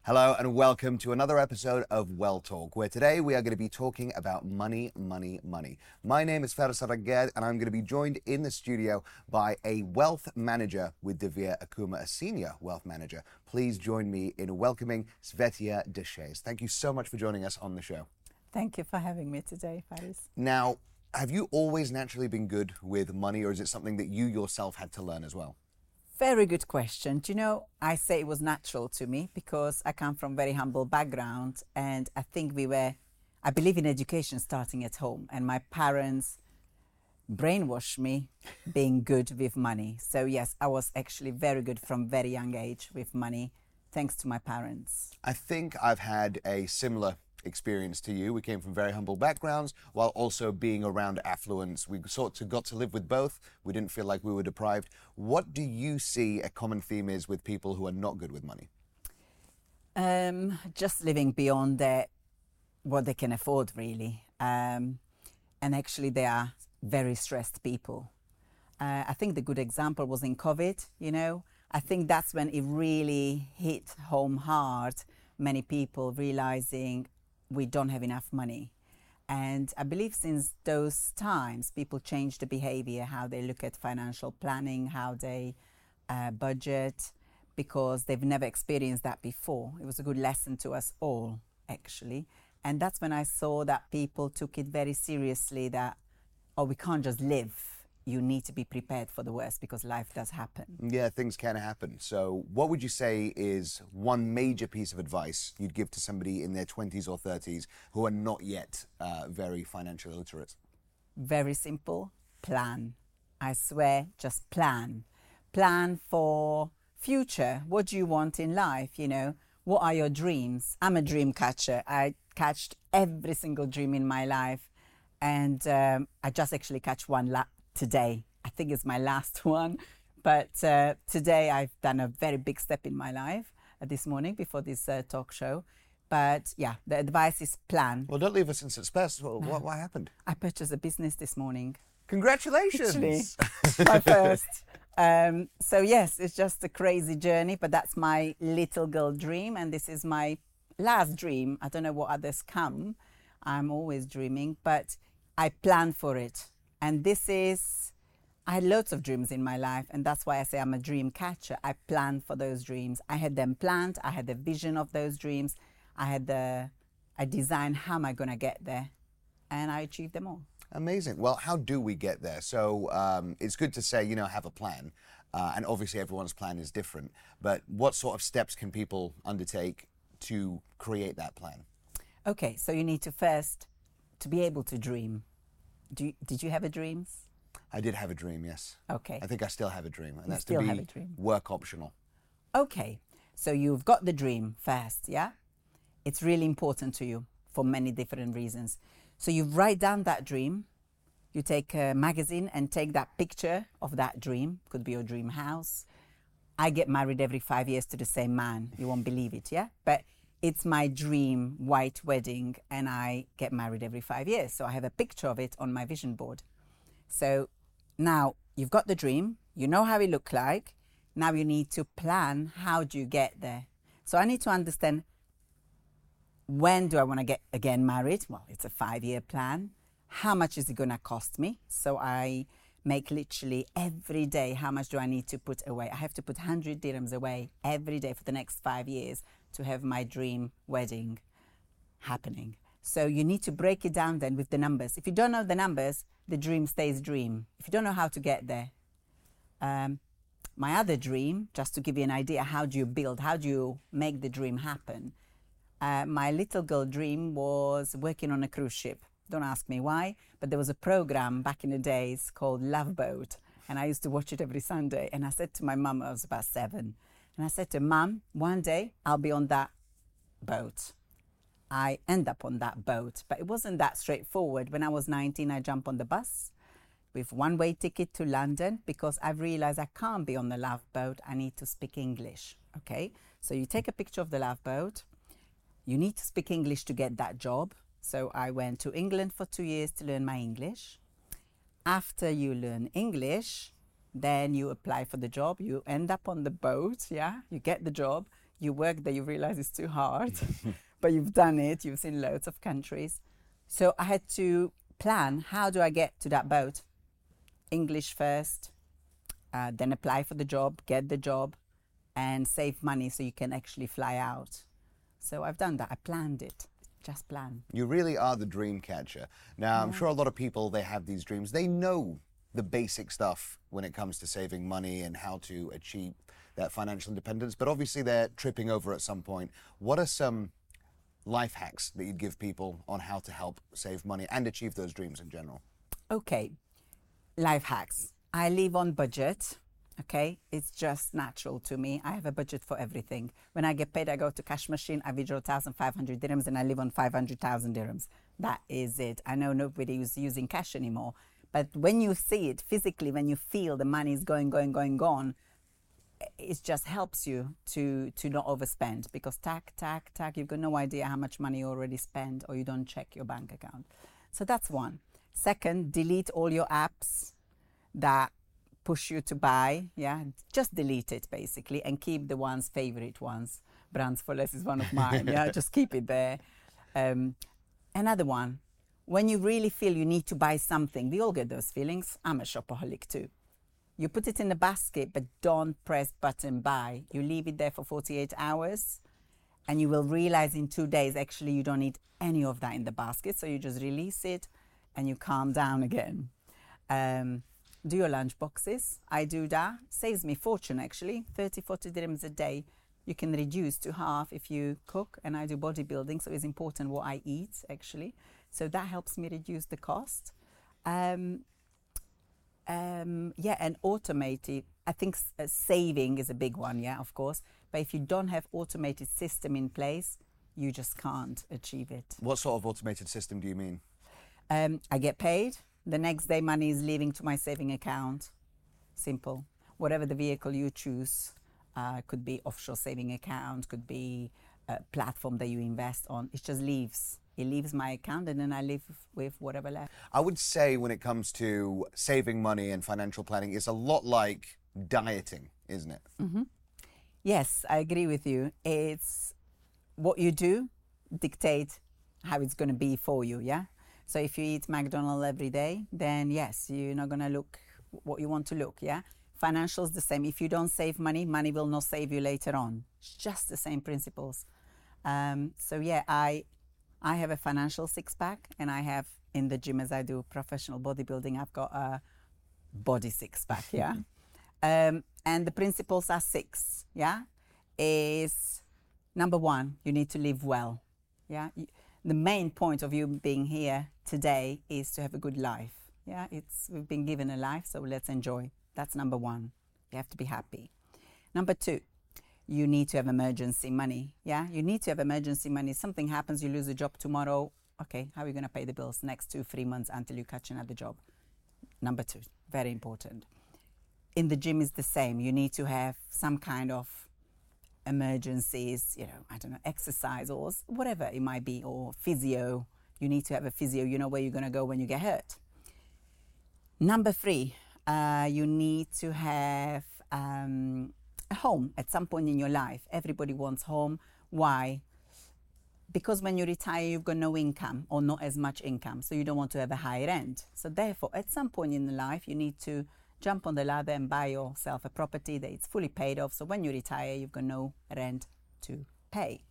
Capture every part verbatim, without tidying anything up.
Hello and welcome to another episode of Well Talk, where today we are going to be talking about money, money, money. My name is Faris Aragad, and I'm going to be joined in the studio by a wealth manager with De Vere Akuma, a senior wealth manager. Please join me in welcoming Svetia Deshays. Thank you so much for joining us on the show. Thank you for having me today, Faris. Now, have you always naturally been good with money, or is it something that you yourself had to learn as well? Very good question. Do you know, I say it was natural to me because I come from very humble background, and I think we were, I believe in education starting at home, and my parents brainwashed me being good with money. So yes, I was actually very good from very young age with money, thanks to my parents. I think I've had a similar experience to you. We came from very humble backgrounds while also being around affluence. We sort of got to live with both. We didn't feel like we were deprived. What do you see a common theme is with people who are not good with money? Um, just living beyond their, what they can afford, really. Um, and actually, they are very stressed people. Uh, I think the good example was in COVID, you know. I think that's when it really hit home hard, many people realizing we don't have enough money. And I believe since those times, people change the behavior, how they look at financial planning, how they uh, budget, because they've never experienced that before. It was a good lesson to us all, actually. And that's when I saw that people took it very seriously, that, oh, we can't just live. You need to be prepared for the worst because life does happen. Yeah, things can happen. So what would you say is one major piece of advice you'd give to somebody in their twenties or thirties who are not yet uh, very financially literate? Very simple. Plan. I swear, just plan. Plan for future. What do you want in life? You know, what are your dreams? I'm a dream catcher. I catched every single dream in my life. And um, I just actually catch one la- today. I think it's my last one. But uh, today I've done a very big step in my life uh, this morning before this uh, talk show. But yeah, the advice is plan. Well, don't leave us in suspense. What, what, what happened? I purchased a business this morning. Congratulations! Actually, my first. Um, so yes, it's just a crazy journey, but that's my little girl dream. And this is my last dream. I don't know what others come. I'm always dreaming, but I plan for it. And this is, I had loads of dreams in my life, and that's why I say I'm a dream catcher. I planned for those dreams. I had them planned. I had the vision of those dreams. I had the, I designed how am I going to get there, and I achieved them all. Amazing. Well, how do we get there? So um, it's good to say, you know, have a plan. Uh, and obviously everyone's plan is different. But what sort of steps can people undertake to create that plan? Okay, so you need to first, to be able to dream. Do you, did you have a dreams? I did have a dream, yes. Okay. I think I still have a dream, and You that's still to have be a dream. work optional. Okay, so you've got the dream first, yeah? It's really important to you for many different reasons. So you write down that dream. You take a magazine and take that picture of that dream. Could be your dream house. I get married every five years to the same man. You won't believe it, yeah? But it's my dream white wedding, and I get married every five years. So I have a picture of it on my vision board. So now you've got the dream, you know how it looks like. Now you need to plan, how do you get there? So I need to understand, when do I want to get again married? Well, it's a five-year plan. How much is it going to cost me? So I make literally every day, how much do I need to put away? I have to put one hundred dirhams away every day for the next five years to have my dream wedding happening. So you need to break it down then with the numbers. If you don't know the numbers, the dream stays dream. If you don't know how to get there. Um, my other dream, just to give you an idea, how do you build, how do you make the dream happen? Uh, my little girl dream was working on a cruise ship. Don't ask me why, but there was a program back in the days called Love Boat, and I used to watch it every Sunday. And I said to my mum, I was about seven, and I said to Mum, one day I'll be on that boat. I end up on that boat, but it wasn't that straightforward. When I was nineteen, I jumped on the bus with one-way ticket to London because I've realized I can't be on the Love Boat. I need to speak English, okay? So you take a picture of the Love Boat. You need to speak English to get that job. So I went to England for two years to learn my English. After you learn English, then you apply for the job. You end up on the boat, yeah? You get the job. you work there, you realize it's too hard, but you've done it. You've seen loads of countries. So I had to plan, how do I get to that boat? English first, uh, then apply for the job, get the job, and save money so you can actually fly out. So I've done that. I planned it. Just plan. You really are the dream catcher. Now, I'm sure a lot of people, they have these dreams. They know the basic stuff when it comes to saving money and how to achieve that financial independence, but obviously they're tripping over at some point. What are some life hacks that you'd give people on how to help save money and achieve those dreams in general? Okay, life hacks. I live on budget. Okay, it's just natural to me. I have a budget for everything. When I get paid, I go to cash machine, I withdraw one thousand five hundred dirhams and I live on five hundred thousand dirhams. That is it. I know nobody is using cash anymore, but when you see it physically, when you feel the money is going, going, going, gone, it just helps you to, to not overspend, because tack, tack, tack, you've got no idea how much money you already spent, or you don't check your bank account. So that's one. Second, delete all your apps that push you to buy. Yeah, just delete it basically and keep the ones, favorite ones. Brands for Less is one of mine. Yeah, just keep it there. Um, another one, when you really feel you need to buy something, we all get those feelings. I'm a shopaholic too. You put it in the basket, but don't press button buy. You leave it there for forty-eight hours and you will realize in two days, actually, you don't need any of that in the basket. So you just release it and you calm down again. Um, Do your lunch boxes. I do that. Saves me fortune, actually. thirty, forty dirhams a day. You can reduce to half if you cook, and I do bodybuilding, so it's important what I eat, actually. So that helps me reduce the cost. Um, um, yeah, and automated. I think s- uh, saving is a big one, yeah, of course. But if you don't have automated system in place, you just can't achieve it. What sort of automated system do you mean? Um, I get paid. The next day, money is leaving to my saving account. Simple. Whatever the vehicle you choose, uh, could be offshore saving account, could be a platform that you invest on. It just leaves. It leaves my account, and then I live with whatever left. I would say when it comes to saving money and financial planning, it's a lot like dieting, isn't it? Mm-hmm. Yes, I agree with you. It's what you do dictate how it's going to be for you, yeah? So if you eat McDonald's every day, then yes, you're not going to look what you want to look, yeah? Financial's the same. If you don't save money, money will not save you later on. It's just the same principles. Um, so yeah, I I have a financial six-pack, and I have, in the gym, as I do professional bodybuilding, I've got a body six-pack, yeah? um, and the principles are six, yeah? Is number one, you need to live well, yeah? The main point of you being here today is to have a good life. Yeah, it's we've been given a life, so let's enjoy. That's number one. You have to be happy. Number two, you need to have emergency money. Yeah, you need to have emergency money. Something happens, you lose a job tomorrow. Okay, how are you going to pay the bills next two, three months until you catch another job? Number two, very important. In the gym is the same. You need to have some kind of emergencies, you know, I don't know, exercise or s- whatever it might be, or physio. You need to have a physio. You know where you're going to go when you get hurt. Number three, uh, you need to have um, a home at some point in your life. Everybody wants home. Why? Because when you retire, you've got no income or not as much income, so you don't want to have a high rent. So therefore, at some point in life, you need to jump on the ladder and buy yourself a property that it's fully paid off. So when you retire, you've got no rent to pay.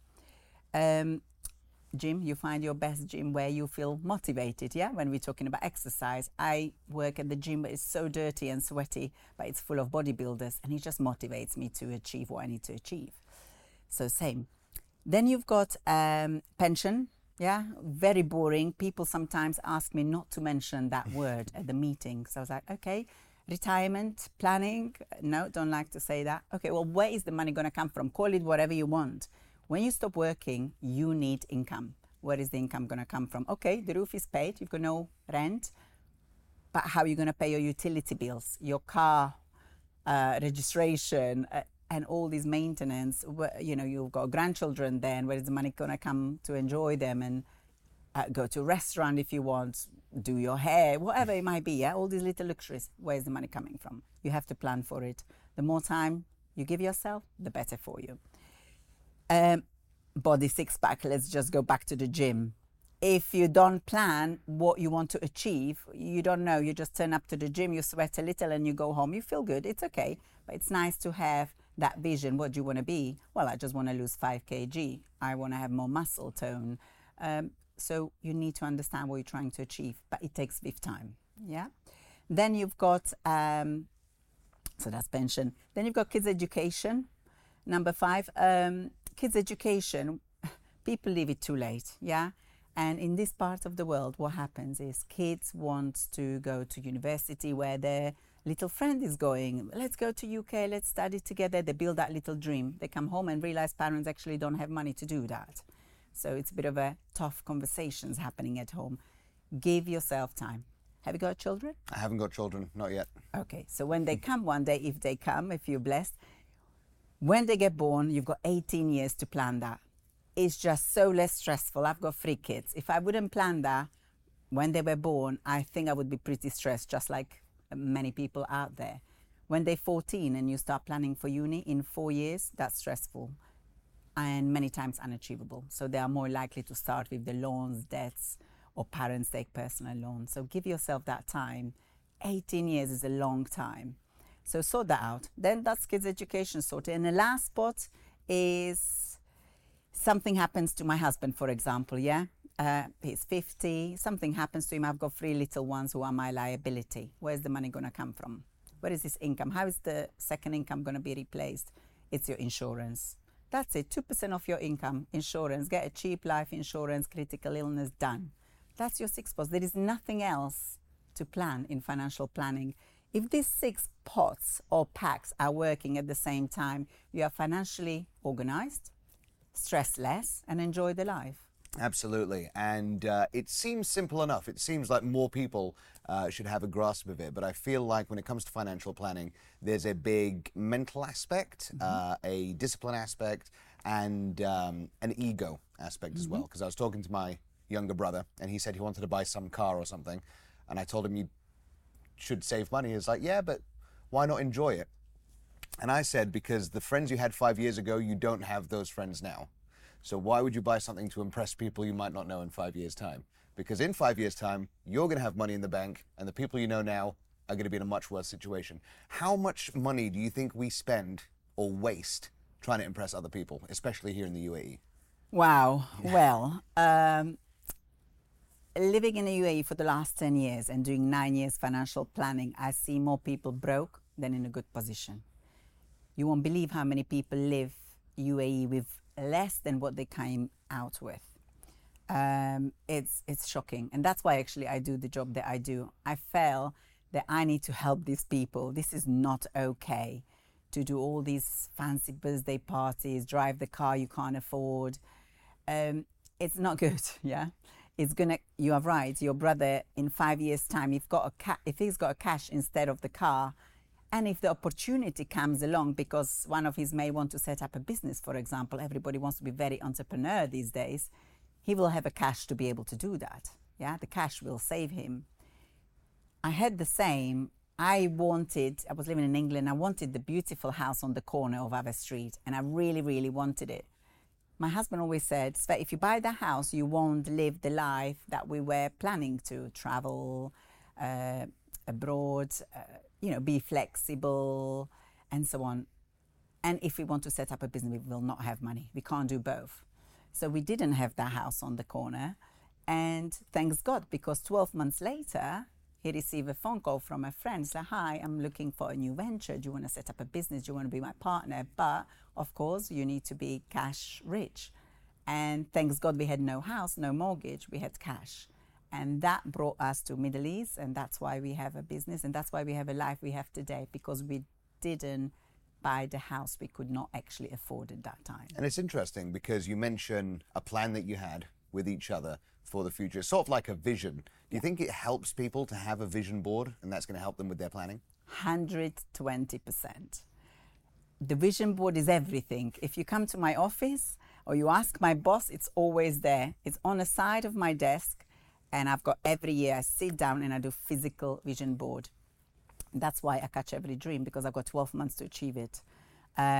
Um, gym, you find your best gym where you feel motivated, yeah? When we're talking about exercise, I work at the gym, but it's so dirty and sweaty, but it's full of bodybuilders, and it just motivates me to achieve what I need to achieve. So same. Then you've got um, pension, yeah? Very boring. People sometimes ask me not to mention that word at the meeting. So I was like, okay, retirement planning, no, don't like to say that. Okay, well, where is the money going to come from? Call it whatever you want. When you stop working, you need income. Where is the income going to come from? Okay, the roof is paid, you've got no rent, but how are you going to pay your utility bills, your car uh, registration, uh, and all these maintenance? Wh- You know, you've got grandchildren then, where is the money going to come to enjoy them and uh, go to a restaurant if you want, do your hair, whatever it might be, yeah? All these little luxuries, where's the money coming from? You have to plan for it. The more time you give yourself, the better for you. Um, body six pack, let's just go back to the gym. If you don't plan what you want to achieve, you don't know. You just turn up to the gym, you sweat a little and you go home. You feel good. It's okay. But it's nice to have that vision. What do you want to be? Well, I just want to lose five kilograms. I want to have more muscle tone. Um, so you need to understand what you're trying to achieve, but it takes with time. Yeah. Then you've got, um, so that's pension. Then you've got kids education. Number five, um, kids education. People leave it too late. Yeah. And in this part of the world, what happens is kids want to go to university where their little friend is going. Let's go to U K, let's study together. They build that little dream. They come home and realize parents actually don't have money to do that. So it's a bit of a tough conversations happening at home. Give yourself time. Have you got children? I haven't got children, not yet. Okay, so when they come one day, if they come, if you're blessed, when they get born, you've got eighteen years to plan that. It's just so less stressful. I've got three kids. If I wouldn't plan that when they were born, I think I would be pretty stressed, just like many people out there. When they're fourteen and you start planning for uni in four years, that's stressful and many times unachievable. So they are more likely to start with the loans, debts, or parents take personal loans. So give yourself that time. eighteen years is a long time. So sort that out. Then that's kids' education sorted. And the last spot is something happens to my husband, for example, yeah? Uh, he's fifty, something happens to him. I've got three little ones who are my liability. Where's the money going to come from? Where is this income? How is the second income going to be replaced? It's your insurance. That's it, two percent of your income, insurance. Get a cheap life insurance, critical illness, done. That's your six pots. There is nothing else to plan in financial planning. If these six pots or packs are working at the same time, you are financially organized, stress less, and enjoy the life. Absolutely. And uh, it seems simple enough. It seems like more people uh, should have a grasp of it. But I feel like when it comes to financial planning, there's a big mental aspect, mm-hmm. uh, a discipline aspect, and um, an ego aspect mm-hmm. as well. Because I was talking to my younger brother, and he said he wanted to buy some car or something. And I told him you should save money. He's like, yeah, but why not enjoy it? And I said, because the friends you had five years ago, you don't have those friends now. So why would you buy something to impress people you might not know in five years' time? Because in five years' time, you're going to have money in the bank, and the people you know now are going to be in a much worse situation. How much money do you think we spend or waste trying to impress other people, especially here in the U A E? Wow. Well, um, living in the U A E for the last ten years and doing nine years financial planning, I see more people broke than in a good position. You won't believe how many people live U A E with less than what they came out with. Um, it's it's shocking, and that's why actually I do the job that I do. I feel that I need to help these people. This is not okay to do all these fancy birthday parties, drive the car you can't afford. Um, it's not good. Yeah, it's gonna. You are right. Your brother in five years' time, if got a ca- if he's got a cash instead of the car. And if the opportunity comes along, because one of his may want to set up a business, for example, everybody wants to be very entrepreneur these days, he will have a cash to be able to do that. Yeah, the cash will save him. I had the same. I wanted, I was living in England, I wanted the beautiful house on the corner of our street, and I really, really wanted it. My husband always said, Sve, if you buy the house, you won't live the life that we were planning to, travel uh, abroad, uh, you know, be flexible, and so on. And if we want to set up a business, we will not have money. We can't do both. So we didn't have that house on the corner. And thanks God, because twelve months later, he received a phone call from a friend. Said, hi, I'm looking for a new venture. Do you want to set up a business? Do you want to be my partner? But of course, you need to be cash rich. And thanks God, we had no house, no mortgage. We had cash. And that brought us to Middle East, and that's why we have a business, and that's why we have a life we have today, because we didn't buy the house we could not actually afford at that time. And it's interesting because you mention a plan that you had with each other for the future. It's sort of like a vision. Do you yeah. think it helps people to have a vision board, and that's going to help them with their planning? one hundred twenty percent. The vision board is everything. If you come to my office or you ask my boss, it's always there. It's on the side of my desk. And I've got every year I sit down and I do physical vision board. That's why I catch every dream, because I've got twelve months to achieve it. Uh,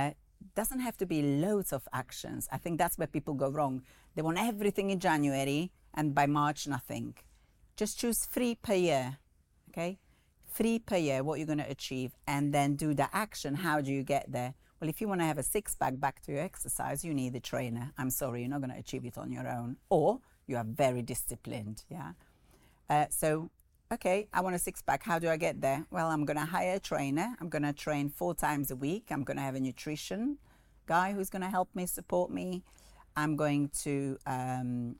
doesn't have to be loads of actions. I think that's where people go wrong. They want everything in January and by March, nothing. Just choose three per year, okay? Three per year, what you're going to achieve, and then do the action. How do you get there? Well, if you want to have a six-pack, back to your exercise, you need a trainer. I'm sorry, you're not going to achieve it on your own. Or you are very disciplined, yeah? Uh, so, okay, I want a six-pack. How do I get there? Well, I'm going to hire a trainer. I'm going to train four times a week. I'm going to have a nutrition guy who's going to help me, support me. I'm going to um,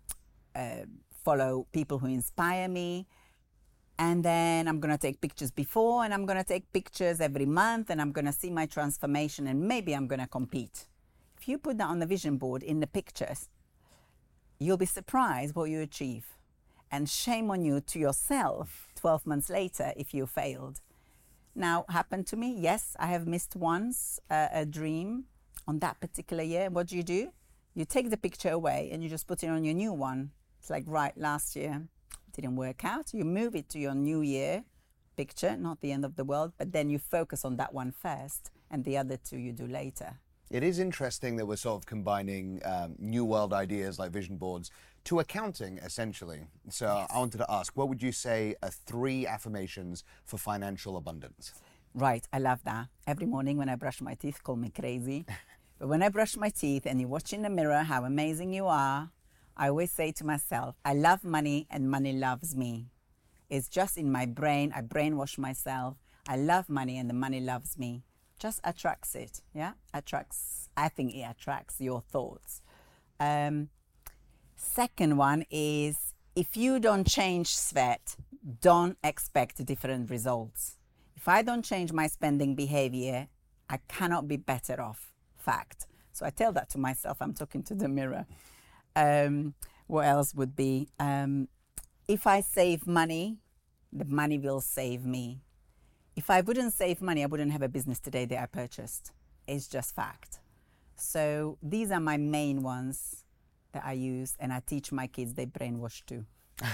uh, follow people who inspire me. And then I'm going to take pictures before, and I'm going to take pictures every month, and I'm going to see my transformation, and maybe I'm going to compete. If you put that on the vision board in the pictures, you'll be surprised what you achieve. And shame on you to yourself twelve months later if you failed. Now, happened to me, yes, I have missed once uh, a dream on that particular year. What do you do? You take the picture away and you just put it on your new one. It's like, right, last year didn't work out. You move it to your new year picture, not the end of the world, but then you focus on that one first and the other two you do later. It is interesting that we're sort of combining um, new world ideas like vision boards to accounting, essentially. So yes. I wanted to ask, what would you say are three affirmations for financial abundance? Right, I love that. Every morning when I brush my teeth, call me crazy. But when I brush my teeth and you watch in the mirror how amazing you are, I always say to myself, I love money and money loves me. It's just in my brain. I brainwash myself. I love money and the money loves me. Just attracts it, yeah? Attracts, I think it attracts your thoughts. Um, second one is, if you don't change, Svet, don't expect different results. If I don't change my spending behavior, I cannot be better off. Fact. So I tell that to myself. I'm talking to the mirror. Um, what else would be? Um, if I save money, the money will save me. If I wouldn't save money, I wouldn't have a business today that I purchased. It's just fact. So these are my main ones that I use, and I teach my kids. They brainwash too.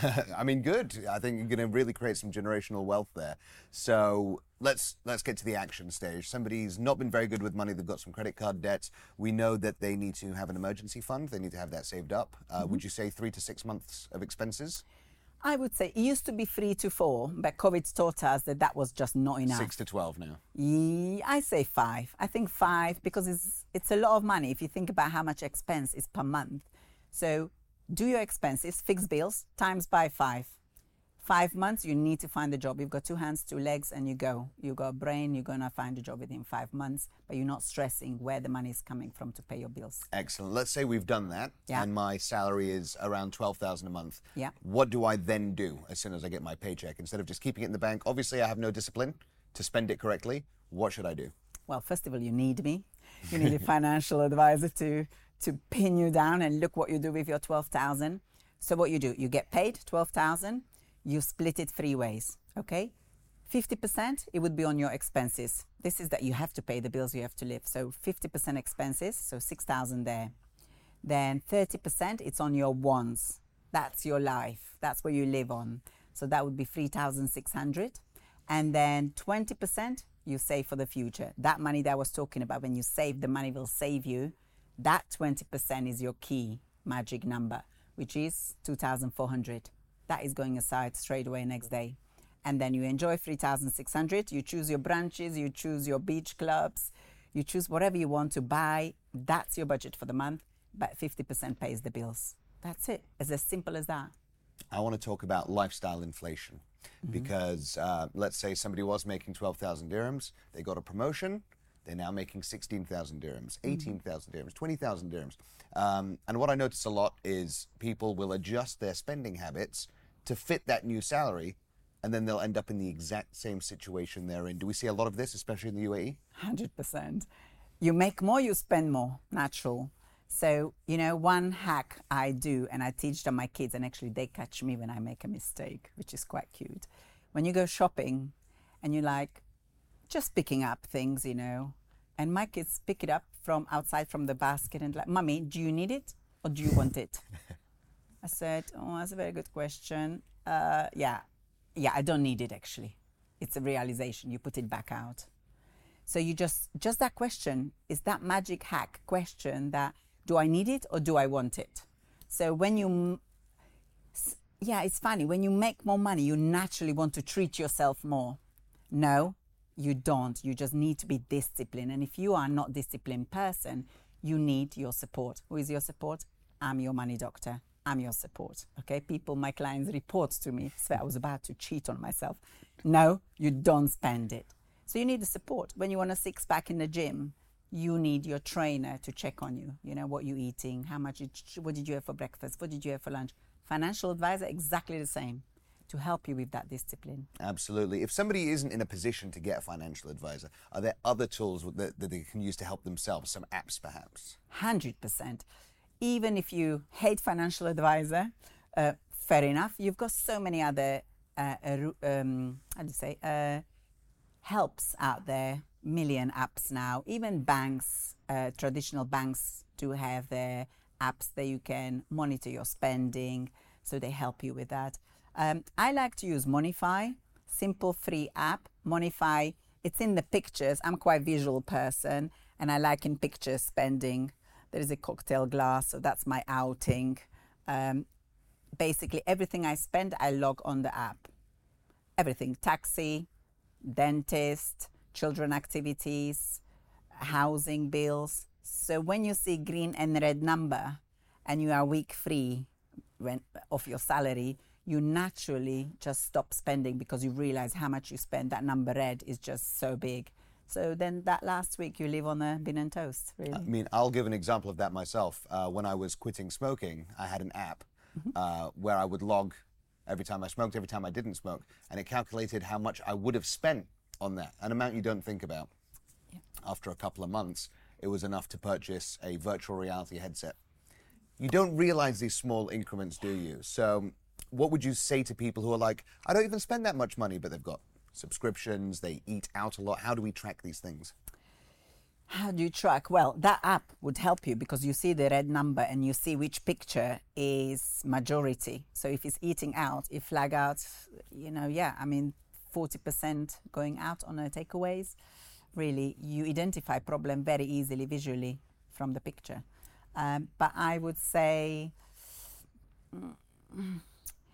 I mean, good. I think you're going to really create some generational wealth there. So let's let's get to the action stage. Somebody's not been very good with money. They've got some credit card debts. We know that they need to have an emergency fund. They need to have that saved up. Uh, mm-hmm. Would you say three to six months of expenses? I would say it used to be three to four, but COVID taught us that that was just not enough. Six to twelve now. Yeah, I say five. I think five because it's it's a lot of money if you think about how much expense is per month. So do your expenses, fix bills, times by five. Five months, you need to find a job. You've got two hands, two legs, and you go. You've got a brain, you're going to find a job within five months, but you're not stressing where the money is coming from to pay your bills. Excellent. Let's say we've done that, yeah. and my salary is around twelve thousand dollars a month. Yeah. What do I then do as soon as I get my paycheck? Instead of just keeping it in the bank, obviously I have no discipline to spend it correctly. What should I do? Well, first of all, you need me. You need a financial advisor to, to pin you down and look what you do with your twelve thousand dollars. So what you do, you get paid twelve thousand dollars. You split it three ways, okay? fifty percent, it would be on your expenses. This is that you have to pay the bills, you have to live. So fifty percent expenses, so six thousand there. Then thirty percent, it's on your wants. That's your life. That's what you live on. So that would be three thousand six hundred. And then twenty percent, you save for the future. That money that I was talking about, when you save, the money will save you. That twenty percent is your key magic number, which is two thousand four hundred. That is going aside straight away next day. And then you enjoy three thousand six hundred. You choose your branches, you choose your beach clubs, you choose whatever you want to buy. That's your budget for the month, but fifty percent pays the bills. That's it. It's as simple as that. I want to talk about lifestyle inflation mm-hmm. because uh, let's say somebody was making twelve thousand dirhams, they got a promotion, they're now making sixteen thousand dirhams, eighteen thousand dirhams, twenty thousand dirhams. Um, and what I notice a lot is people will adjust their spending habits to fit that new salary, and then they'll end up in the exact same situation they're in. Do we see a lot of this, especially in the U A E? one hundred percent. You make more, you spend more, natural. So, you know, one hack I do, and I teach to my kids, and actually they catch me when I make a mistake, which is quite cute. When you go shopping and you're like, just picking up things, you know, and my kids pick it up from outside from the basket and like, Mummy, do you need it or do you want it? I said, oh, that's a very good question. Uh, yeah, yeah, I don't need it actually. It's a realization. You put it back out. So you just, just that question is that magic hack question that, do I need it or do I want it? So when you, yeah, it's funny. When you make more money, you naturally want to treat yourself more. No, you don't. You just need to be disciplined. And if you are not a disciplined person, you need your support. Who is your support? I'm your money doctor. I'm your support. Okay, people, my clients report to me, so I was about to cheat on myself. No, you don't spend it. So you need the support. When you want a six pack in the gym, you need your trainer to check on you. You know, what you're eating, how much, you, what did you have for breakfast, what did you have for lunch? Financial advisor, exactly the same, to help you with that discipline. Absolutely. If somebody isn't in a position to get a financial advisor, are there other tools that, that they can use to help themselves, some apps perhaps? one hundred percent. Even if you hate financial advisor, uh, fair enough, you've got so many other, uh, uh, um, how do you say, uh, helps out there, million apps now. Even banks, uh, traditional banks do have their apps that you can monitor your spending, so they help you with that. Um, I like to use Monify, simple free app. Monify, it's in the pictures. I'm quite a visual person, and I like in pictures spending. There is a cocktail glass, so that's my outing. Um, basically, everything I spend, I log on the app. Everything, taxi, dentist, children activities, housing bills. So when you see green and red number and you are week free when, of your salary, you naturally just stop spending because you realize how much you spend. That number red is just so big. So then that last week you live on a bean and toast, really. I mean, I'll give an example of that myself. Uh, when I was quitting smoking, I had an app mm-hmm. uh, where I would log every time I smoked, every time I didn't smoke, and it calculated how much I would have spent on that, an amount you don't think about. Yeah. After a couple of months, it was enough to purchase a virtual reality headset. You don't realize these small increments, do you? So what would you say to people who are like, I don't even spend that much money, but they've got subscriptions, they eat out a lot? How do we track these things? How do you track? Well, that app would help you because you see the red number and you see which picture is majority. So if it's eating out, it flag out, you know, yeah, I mean, forty percent going out on a takeaways. Really, you identify problem very easily visually from the picture. Um, but I would say, mm,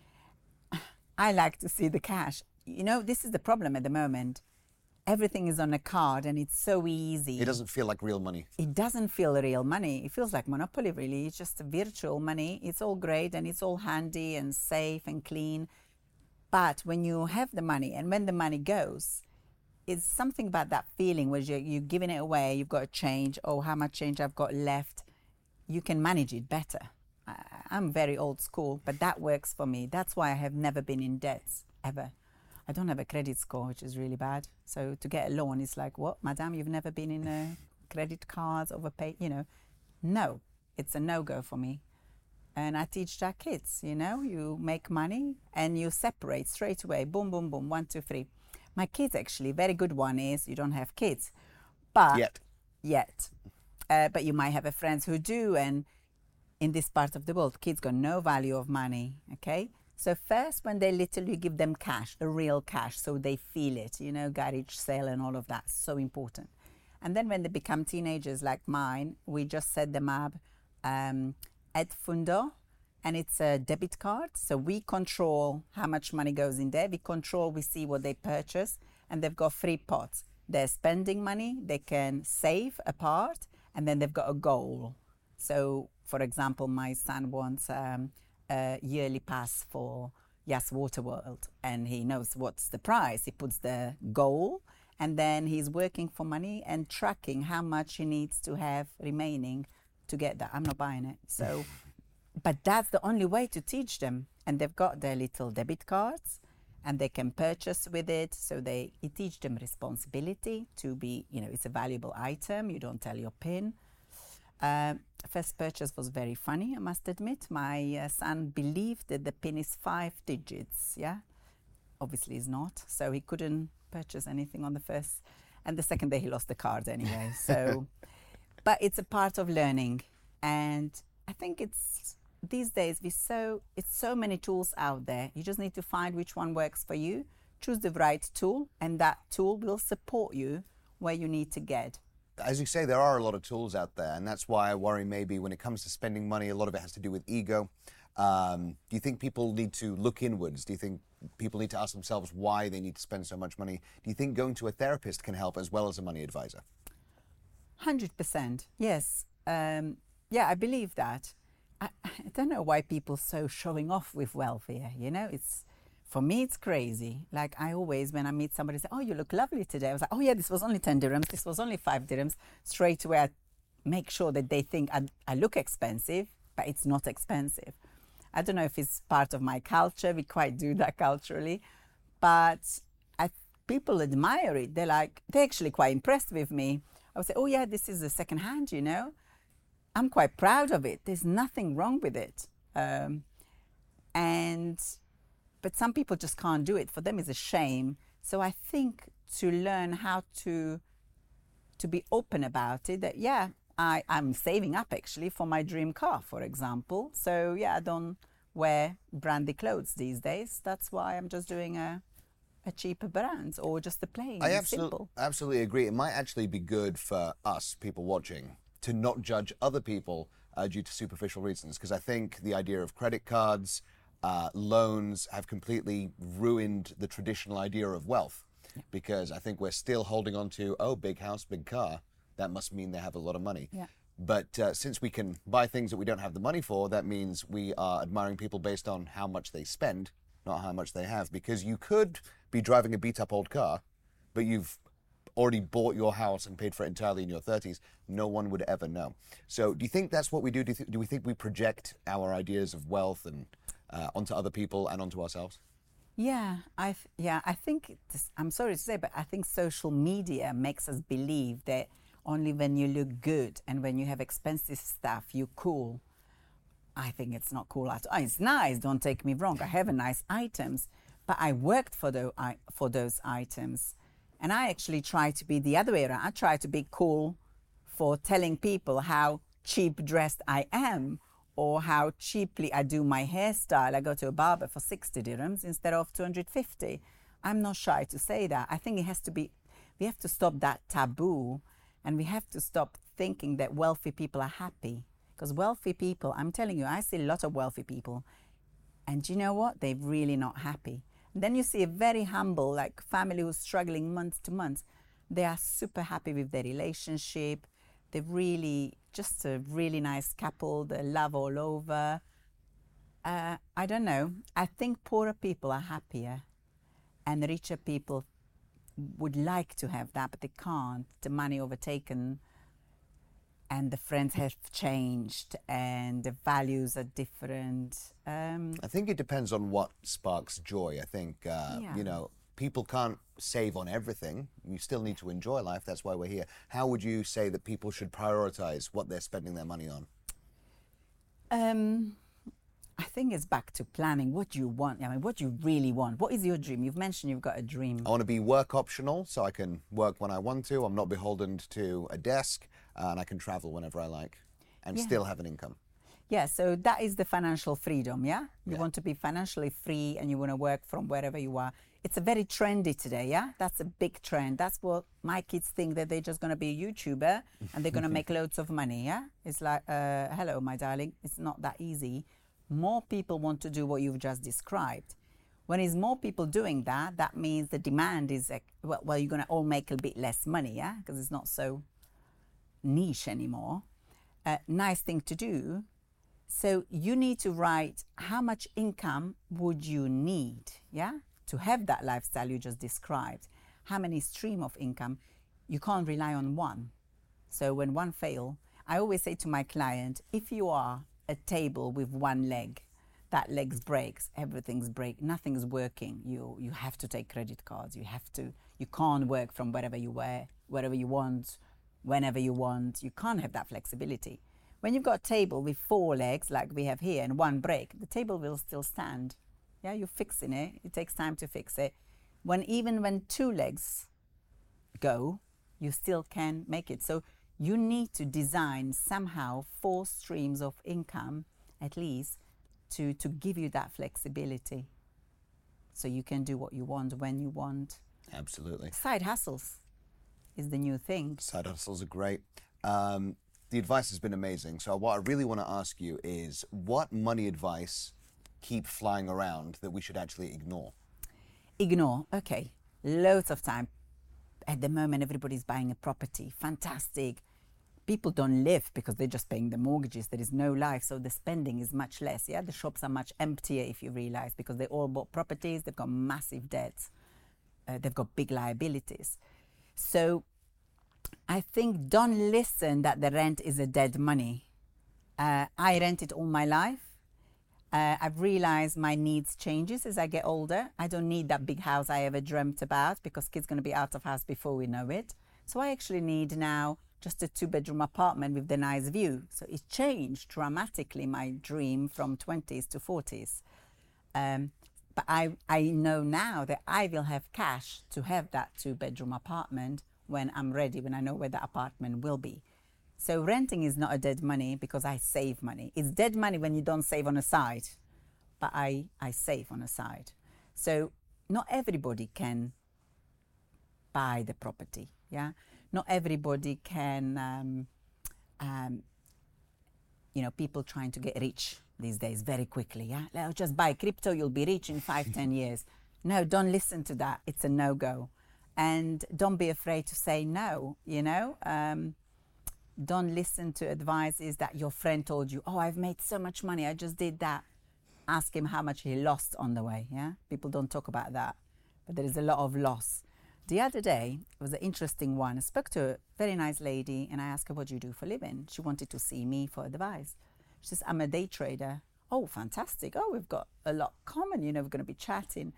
I like to see the cash. You know, this is the problem at the moment. Everything is on a card and it's so easy. It doesn't feel like real money. It doesn't feel real money. It feels like Monopoly, really. It's just virtual money. It's all great and it's all handy and safe and clean. But when you have the money and when the money goes, it's something about that feeling where you're, you're giving it away, you've got a change, oh, how much change I've got left. You can manage it better. I, I'm very old school, but that works for me. That's why I have never been in debts, ever. I don't have a credit score, which is really bad. So to get a loan is like, what, madam, you've never been in a credit cards, overpaid, you know. No, it's a no-go for me. And I teach our kids, you know, you make money and you separate straight away. Boom, boom, boom, one, two, three. My kids, actually, very good one is you don't have kids. But Yet. Yet. Uh, but you might have a friends who do. And in this part of the world, kids got no value of money, okay? So first, when they're little, you give them cash, a real cash, so they feel it, you know, garage sale and all of that, so important. And then when they become teenagers like mine, we just set them up um, Ed Fundo, and it's a debit card. So we control how much money goes in there. We control, we see what they purchase, and they've got three pots. They're spending money, they can save a part, and then they've got a goal. So, for example, my son wants um, a yearly pass for Yas Water World, and he knows what's the price. He puts the goal, and then he's working for money and tracking how much he needs to have remaining to get that. I'm not buying it. So, but that's the only way to teach them. And they've got their little debit cards, and they can purchase with it. So they you teach them responsibility to be, you know, it's a valuable item. You don't tell your PIN. Um, first purchase was very funny, I must admit. My uh, son believed that the PIN is five digits, yeah? Obviously it's not, so he couldn't purchase anything on the first, and the second day he lost the card anyway, so. But it's a part of learning, and I think it's, these days, we so it's so many tools out there. You just need to find which one works for you, choose the right tool, and that tool will support you where you need to get. As you say, there are a lot of tools out there, and that's why I worry maybe when it comes to spending money, a lot of it has to do with ego. Um, do you think people need to look inwards? Do you think people need to ask themselves why they need to spend so much money? Do you think going to a therapist can help as well as a money advisor? one hundred percent, yes. Um, yeah, I believe that. I, I don't know why people so showing off with wealth here, you know? It's, for me, it's crazy. Like I always, when I meet somebody, say, oh, you look lovely today. I was like, oh yeah, this was only ten dirhams. This was only five dirhams. Straight away, I make sure that they think I, I look expensive, but it's not expensive. I don't know if it's part of my culture. We quite do that culturally, but I, people admire it. They're like, they're actually quite impressed with me. I would say, oh yeah, this is a second hand, you know. I'm quite proud of it. There's nothing wrong with it. Um, and, but some people just can't do it. For them, it's a shame. So I think to learn how to, to be open about it, that yeah, I, I'm saving up actually for my dream car, for example. So yeah, I don't wear brandy clothes these days. That's why I'm just doing a, a cheaper brand or just a plain, I absolutely, simple. absolutely agree. It might actually be good for us, people watching, to not judge other people uh, due to superficial reasons. Because I think the idea of credit cards, uh, loans have completely ruined the traditional idea of wealth. Yeah. Because I think we're still holding on to, oh, big house, big car. That must mean they have a lot of money. Yeah. But uh, since we can buy things that we don't have the money for, that means we are admiring people based on how much they spend, not how much they have. Because you could be driving a beat-up old car, but you've already bought your house and paid for it entirely in your thirties. No one would ever know. So do you think that's what we do? Do, th- do we think we project our ideas of wealth and uh, onto other people and onto ourselves? Yeah, I th- yeah, I think this, I'm sorry to say, but I think social media makes us believe that only when you look good and when you have expensive stuff, you're cool. I think it's not cool at all. It's nice, don't take me wrong. I have nice items, but I worked for those for those items, and I actually try to be the other way around. I try to be cool for telling people how cheap dressed I am, or how cheaply I do my hairstyle. I go to a barber for sixty dirhams instead of two hundred fifty. I'm not shy to say that. I think it has to be, we have to stop that taboo, and we have to stop thinking that wealthy people are happy. Because wealthy people, I'm telling you, I see a lot of wealthy people, and you know what? They're really not happy. And then you see a very humble, like family who's struggling month to month. They are super happy with their relationship. They're really just a really nice couple. They love all over. Uh, I don't know. I think poorer people are happier, and richer people would like to have that, but they can't. The money overtaken, and the friends have changed, and the values are different. Um, I think it depends on what sparks joy. I think, uh, Yeah. you know, people can't save on everything. You still need to enjoy life. That's why we're here. How would you say that people should prioritize what they're spending their money on? um, I think it's back to planning. What do you want? I mean, what do you really want? What is your dream? You've mentioned you've got a dream. I want to be work optional, so I can work when I want to. I'm not beholden to a desk, uh, and I can travel whenever I like and Yeah. still have an income. Yeah, so that is the financial freedom, yeah? You Yeah. want to be financially free and you want to work from wherever you are. It's a very trendy today, yeah? That's a big trend. That's what my kids think, that they're just going to be a YouTuber and they're going to make loads of money, yeah? It's like, uh, hello, my darling, it's not that easy. More people want to do what you've just described. When it's more people doing that, that means the demand is, like, well, well you're going to all make a bit less money, yeah? Because it's not so niche anymore. Uh, nice thing to do. So you need to write how much income would you need, yeah, to have that lifestyle you just described. How many stream of income? You can't rely on one. So when one fail, I always say to my client, if you are a table with one leg, that leg breaks, everything's break, nothing's working. You you have to take credit cards. You have to. You can't work from wherever you were, wherever you want, whenever you want. You can't have that flexibility. When you've got a table with four legs, like we have here, and one break, the table will still stand. Yeah, you're fixing it. It takes time to fix it. When even when two legs go, you still can make it. So you need to design somehow four streams of income, at least, to, to give you that flexibility. So you can do what you want when you want. Absolutely. Side hustles. is the new thing. Side hustles are great. Um, the advice has been amazing. So what I really want to ask you is, what money advice keep flying around that we should actually ignore? Ignore, okay. Loads of time. At the moment, everybody's buying a property. Fantastic. People don't live because they're just paying the mortgages. There is no life, so the spending is much less. Yeah, the shops are much emptier, if you realize, because they all bought properties. They've got massive debts. Uh, they've got big liabilities. So I think don't listen that the rent is a dead money. Uh, I rented all my life. Uh, I've realized my needs changes as I get older. I don't need that big house I ever dreamt about because kids going to be out of house before we know it. So I actually need now just a two-bedroom apartment with the nice view. So it changed dramatically my dream from twenties to forties. Um, but I, I know now that I will have cash to have that two-bedroom apartment when I'm ready, when I know where the apartment will be. So renting is not a dead money because I save money. It's dead money when you don't save on a side, but I, I save on a side. So not everybody can buy the property, yeah? Not everybody can, um, um, you know, people trying to get rich these days very quickly, yeah? Like, just buy crypto, you'll be rich in five, ten years. No, don't listen to that. It's a no-go. And don't be afraid to say no, you know? Um, don't listen to advices that your friend told you, oh, I've made so much money, I just did that. Ask him how much he lost on the way, yeah? People don't talk about that, but there is a lot of loss. The other day, it was an interesting one. I spoke to a very nice lady and I asked her, what do you do for a living? She wanted to see me for advice. She says, I'm a day trader. Oh, fantastic. Oh, we've got a lot common, you know, we're going to be chatting.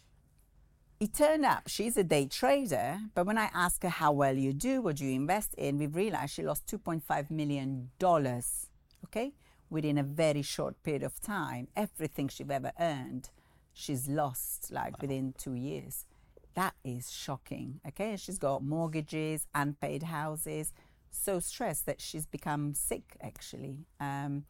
It turned out she's a day trader, but when I asked her how well you do, what do you invest in, we've realized she lost two point five million dollars, okay? Within a very short period of time. Everything she's ever earned, she's lost like wow. within two years. That is shocking, okay? She's got mortgages, unpaid houses, so stressed that she's become sick, actually, um,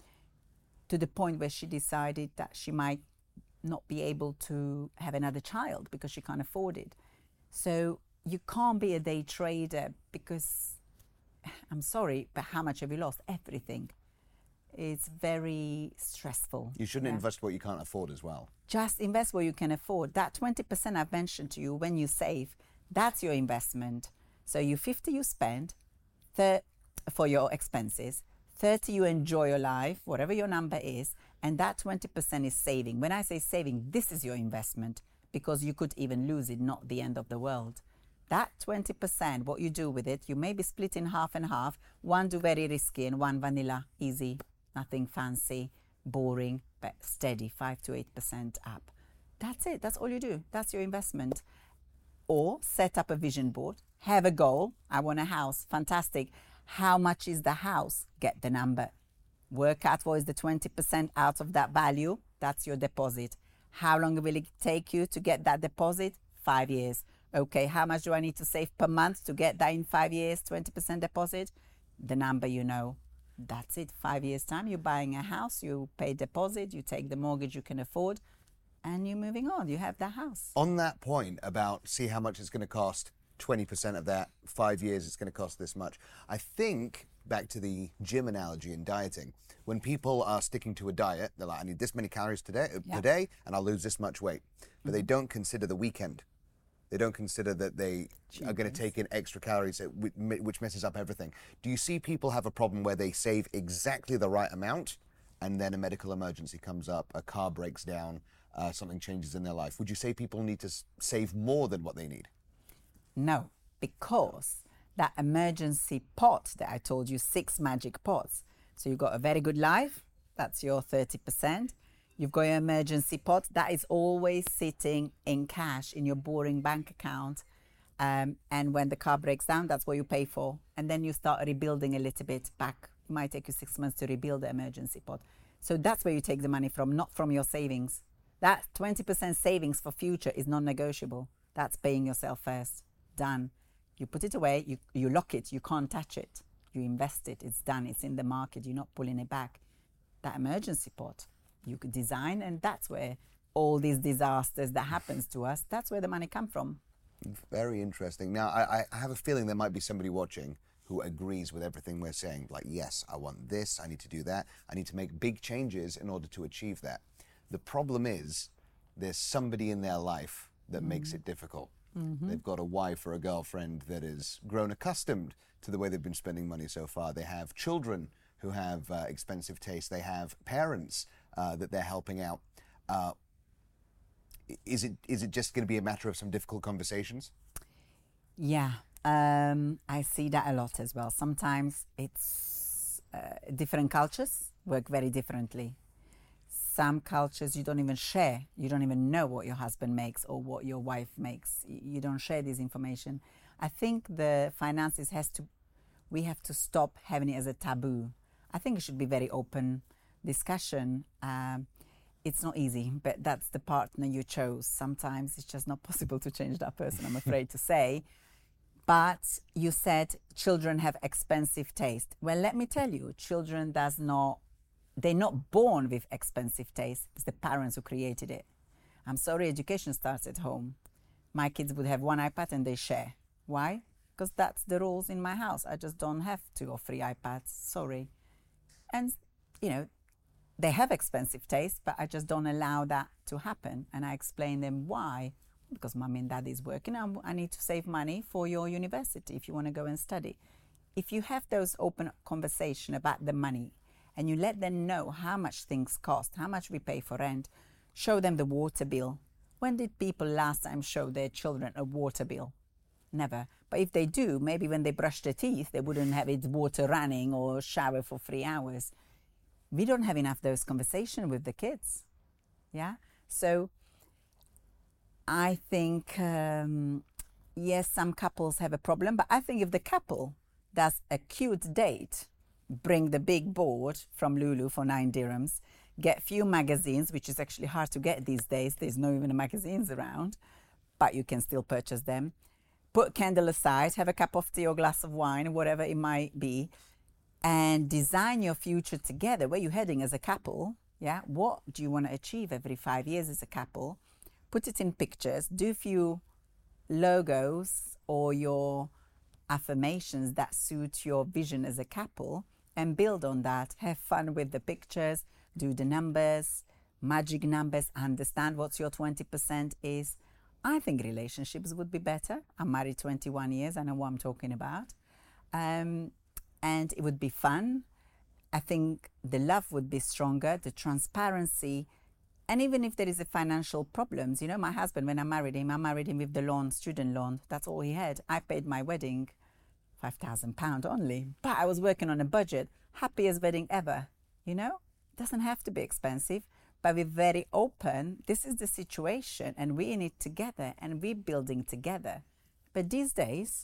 to the point where she decided that she might not be able to have another child because she can't afford it. So you can't be a day trader because, I'm sorry, but how much have you lost? Everything. It's very stressful. You shouldn't yeah? invest what you can't afford as well. Just invest what you can afford. That twenty percent I've mentioned to you when you save, that's your investment. So you fifty you spend thir- for your expenses, thirty you enjoy your life, whatever your number is, and that twenty percent is saving. When I say saving, this is your investment because you could even lose it, not the end of the world. That twenty percent, what you do with it, you maybe split in half and half. One do very risky and one vanilla, easy, nothing fancy, boring, but steady, five to eight percent up. That's it. That's all you do. That's your investment. Or set up a vision board, have a goal. I want a house. Fantastic. How much is the house? Get the number. Work out what is the twenty percent out of that value. That's your deposit. How long will it take you to get that deposit? Five years. Okay, how much do I need to save per month to get that in five years, twenty percent deposit? The number you know. That's it. Five years' time, you're buying a house, you pay deposit, you take the mortgage you can afford, and you're moving on. You have that house. On that point about see how much it's going to cost, twenty percent of that, five years it's going to cost this much. I think, back to the gym analogy in dieting, when people are sticking to a diet, they're like, I need this many calories today, yeah. per day, and I'll lose this much weight. But mm-hmm. they don't consider the weekend. They don't consider that they Jeez. are going to take in extra calories, which messes up everything. Do you see people have a problem where they save exactly the right amount and then a medical emergency comes up, a car breaks down, uh, something changes in their life? Would you say people need to s- save more than what they need? No, because that emergency pot that I told you, six magic pots. So you've got a very good life, that's your thirty percent. You've got your emergency pot, that is always sitting in cash in your boring bank account. Um, and when the car breaks down, that's what you pay for. And then you start rebuilding a little bit back. It might take you six months to rebuild the emergency pot. So that's where you take the money from, not from your savings. That twenty percent savings for future is non-negotiable. That's paying yourself first. Done. You put it away, you, you lock it, you can't touch it. You invest it, it's done, it's in the market, you're not pulling it back. That emergency pot, you could design, and that's where all these disasters that happens to us, that's where the money come from. Very interesting. Now, I, I have a feeling there might be somebody watching who agrees with everything we're saying. Like, yes, I want this, I need to do that, I need to make big changes in order to achieve that. The problem is there's somebody in their life that mm. makes it difficult. Mm-hmm. They've got a wife or a girlfriend that has grown accustomed to the way they've been spending money so far. They have children who have uh, expensive tastes. They have parents uh, that they're helping out. Uh, is it is it just going to be a matter of some difficult conversations? Yeah, um, I see that a lot as well. Sometimes it's uh, different cultures work very differently. Some cultures you don't even share. You don't even know what your husband makes or what your wife makes. You don't share this information. I think the finances has to, we have to stop having it as a taboo. I think it should be very open discussion. Um, it's not easy, but that's the partner you chose. Sometimes it's just not possible to change that person, I'm afraid to say. But you said children have expensive taste. Well, let me tell you, children does not, they're not born with expensive taste. It's the parents who created it. I'm sorry, education starts at home. My kids would have one iPad and they share. Why? Because that's the rules in my house. I just don't have two or three iPads, sorry. And, you know, they have expensive taste, but I just don't allow that to happen. And I explain them why. Because mommy and daddy is working. I'm, I need to save money for your university if you want to go and study. If you have those open conversation about the money and you let them know how much things cost, how much we pay for rent, show them the water bill. When did people last time show their children a water bill? Never. But if they do, maybe when they brush their teeth, they wouldn't have it water running or shower for three hours. We don't have enough those conversations with the kids. Yeah? So I think, um, yes, some couples have a problem, but I think if the couple does a cute date, bring the big board from Lulu for nine dirhams, get few magazines, which is actually hard to get these days. There's no even magazines around, but you can still purchase them. Put candle aside, have a cup of tea or glass of wine, whatever it might be, and design your future together. Where you're heading as a couple, yeah? What do you want to achieve every five years as a couple? Put it in pictures, do a few logos or your affirmations that suit your vision as a couple and build on that. Have fun with the pictures, do the numbers, magic numbers, understand what your twenty percent is. I think relationships would be better. I'm married twenty-one years, I know what I'm talking about. Um, and it would be fun. I think the love would be stronger, the transparency. And even if there is a financial problems, you know, my husband, when I married him, I married him with the loan, student loan. That's all he had. I paid my wedding five thousand pounds only, but I was working on a budget. Happiest wedding ever, you know? Doesn't have to be expensive, but we're very open. This is the situation and we're in it together and we're building together. But these days,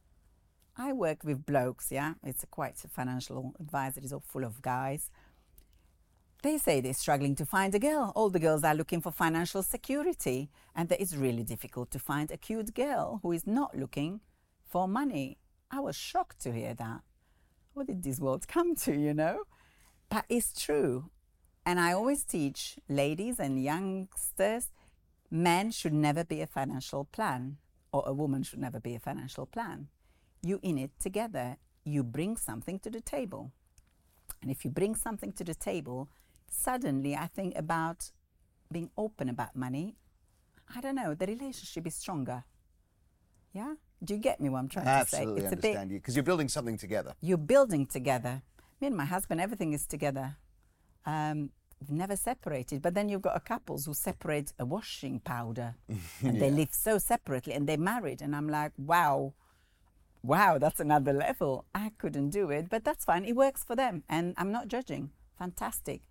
I work with blokes, yeah? It's a quite a financial advisor, it's all full of guys. They say they're struggling to find a girl. All the girls are looking for financial security. And that it's really difficult to find a cute girl who is not looking for money. I was shocked to hear that. What did this world come to, you know? But it's true. And I always teach ladies and youngsters, men should never be a financial plan, or a woman should never be a financial plan. You in it together. You bring something to the table. And if you bring something to the table, suddenly I think about being open about money. I don't know, the relationship is stronger. Yeah? Do you get me what I'm trying Absolutely to say? Absolutely understand you, because you're building something together. You're building together. Me and my husband, everything is together. Um, we've never separated. But then you've got a couples who separate a washing powder. And yeah. They live so separately and they're married. And I'm like, wow, wow, that's another level. I couldn't do it, but that's fine. It works for them. And I'm not judging. Fantastic.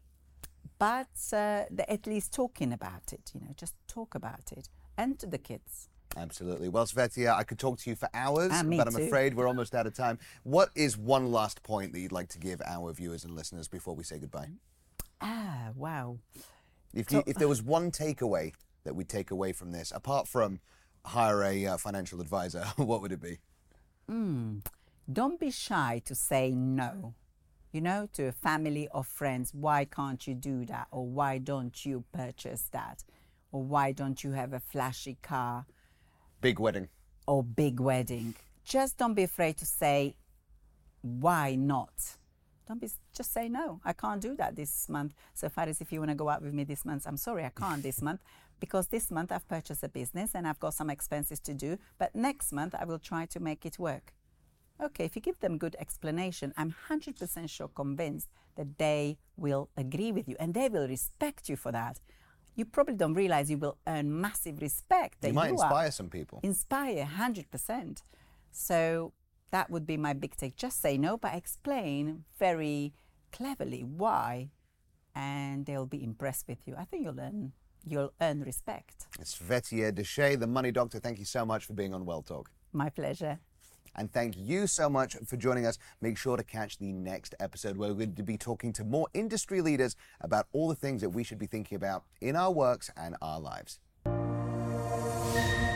But uh, they're at least talking about it, you know, just talk about it. And to the kids. Absolutely. Well, Svetia, I could talk to you for hours, uh, but I'm too. afraid we're almost out of time. What is one last point that you'd like to give our viewers and listeners before we say goodbye? Ah, wow. If, you, if there was one takeaway that we'd take away from this, apart from hire a uh, financial advisor, what would it be? Mm. Don't be shy to say no, you know, to a family or friends. Why can't you do that? Or why don't you purchase that? Or why don't you have a flashy car? Big wedding. or big wedding. Just don't be afraid to say, why not? Don't be, just say, no, I can't do that this month. So Faris, if you want to go out with me this month, I'm sorry, I can't this month, because this month I've purchased a business and I've got some expenses to do, but next month I will try to make it work. Okay, if you give them good explanation, I'm one hundred percent sure convinced that they will agree with you and they will respect you for that. You probably don't realize you will earn massive respect. That You might you inspire are. some people. Inspire, one hundred percent. So that would be my big take. Just say no, but explain very cleverly why, and they'll be impressed with you. I think you'll earn, you'll earn respect. It's Vettier Deshay, the Money Doctor. Thank you so much for being on Well Talk. My pleasure. And thank you so much for joining us. Make sure to catch the next episode where we're going to be talking to more industry leaders about all the things that we should be thinking about in our works and our lives.